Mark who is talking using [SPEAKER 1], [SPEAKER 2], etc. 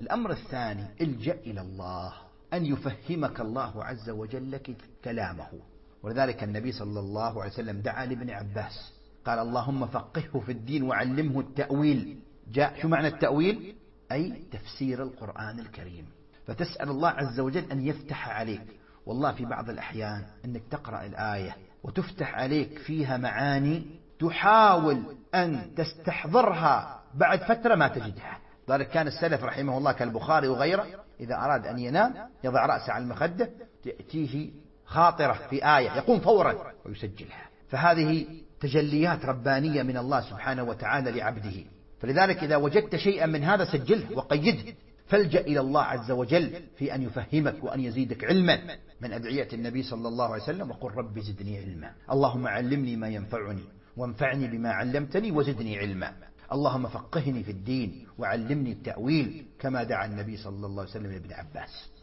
[SPEAKER 1] الأمر الثاني الجأ إلى الله، أن يفهمك الله عز وجل كلامه. ولذلك النبي صلى الله عليه وسلم دعا لابن عباس قال اللهم فقهه في الدين وعلمه التأويل. شو معنى التأويل؟ أي تفسير القرآن الكريم. فتسأل الله عز وجل أن يفتح عليك. والله في بعض الأحيان أنك تقرأ الآية وتفتح عليك فيها معاني تحاول أن تستحضرها بعد فترة ما تجدها. ذلك كان السلف رحمه الله كالبخاري وغيره إذا أراد أن ينام يضع رأسه على المخدة تأتيه خاطرة في آية يقوم فورا ويسجلها. فهذه تجليات ربانية من الله سبحانه وتعالى لعبده. فلذلك إذا وجدت شيئا من هذا سجله وقيده. فالجأ إلى الله عز وجل في أن يفهمك وأن يزيدك علما. من أدعية النبي صلى الله عليه وسلم وقل رب زدني علما. اللهم علمني ما ينفعني وانفعني بما علمتني وزدني علما. اللهم فقهني في الدين وعلمني التأويل كما دعا النبي صلى الله عليه وسلم لابن عباس.